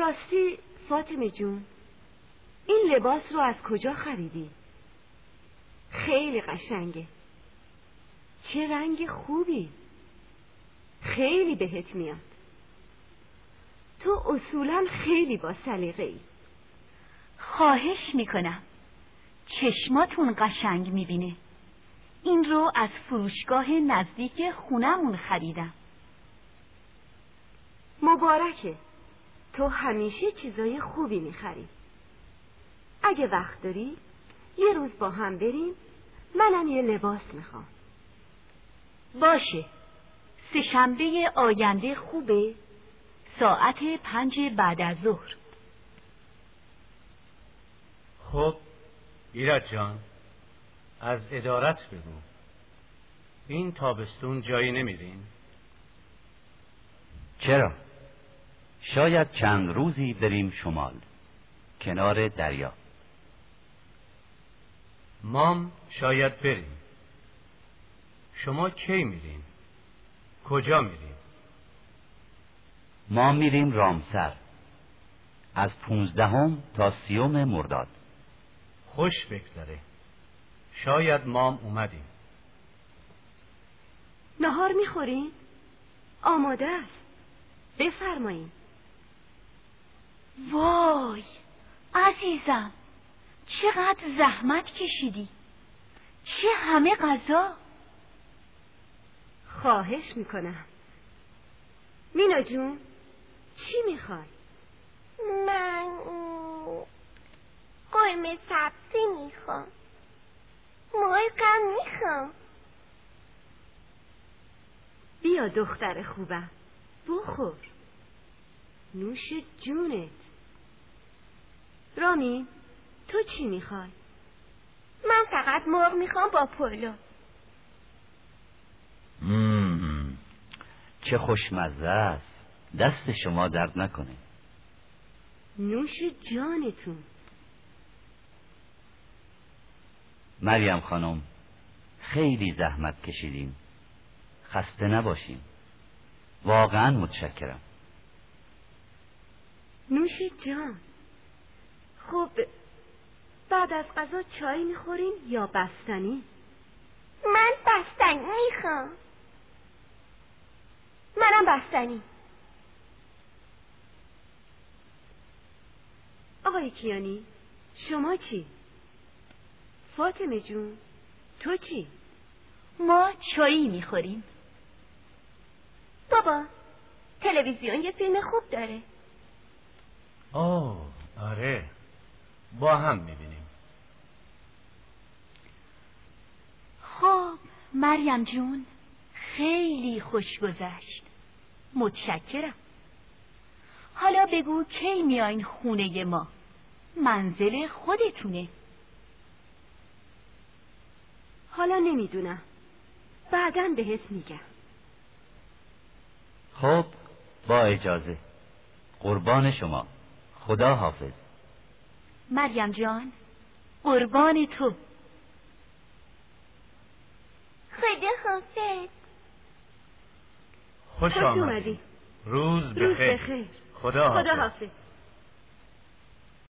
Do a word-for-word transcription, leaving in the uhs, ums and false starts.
راستی فاطمه جون، این لباس رو از کجا خریدی؟ خیلی قشنگه. چه رنگ خوبی، خیلی بهت میاد. تو اصولا خیلی با سلیقه ای. خواهش میکنم، چشماتون قشنگ میبینه. این رو از فروشگاه نزدیک خونمون خریدم. مبارکه، تو همیشه چیزای خوبی میخری. اگه وقت داری یه روز با هم بریم، منم یه لباس میخوام. باشه، سه شنبه آینده خوبه؟ ساعت پنج بعد از ظهر. خب ایرج جان، از ادارت بگو، این تابستون جایی نمیرین؟ چرا؟ شاید چند روزی بریم شمال، کنار دریا. مام شاید بریم. شما کی میرین؟ کجا میرین؟ ما میریم رامسر، از پونزدهم تا سیوم مرداد. خوش بگذره. شاید مام اومدیم. نهار میخورین؟ آماده است، بفرمایین. وای عزیزم، چقدر زحمت کشیدی، چه همه غذا. خواهش میکنم. مینا جون، چی میخوای؟ من قرمه سبزی میخوام، مرغم میخوام. بیا دختر خوبم، بخور، نوش جونت. رامی، تو چی میخوای؟ من فقط مرغ میخوام با پلو. مم. چه خوشمزه است، دست شما درد نکنه. نوش جانتون. مریم خانم، خیلی زحمت کشیدیم، خسته نباشیم. واقعا متشکرم. نوش جان. خب بعد از غذا چای میخورین یا بستنی؟ من بستنی میخوام. منم بستنی. آقای کیانی، شما چی؟ فاطمه جون، تو چی؟ ما چایی میخوریم. بابا تلویزیون یه فیلم خوب داره. آه آره، با هم میبینیم. خب مریم جون، خیلی خوش گذشت، متشکرم. حالا بگو کی میاین خونه ما؟ منزل خودتونه. حالا نمیدونم، بعداً بهت میگم. خب با اجازه، قربان شما، خدا حافظ. مریم جان، قربان تو. خدا حافظ. خوش خوش آمدی. اومدی. روز روز بخیر. بخیر. خدا حافظ. خدا حافظ.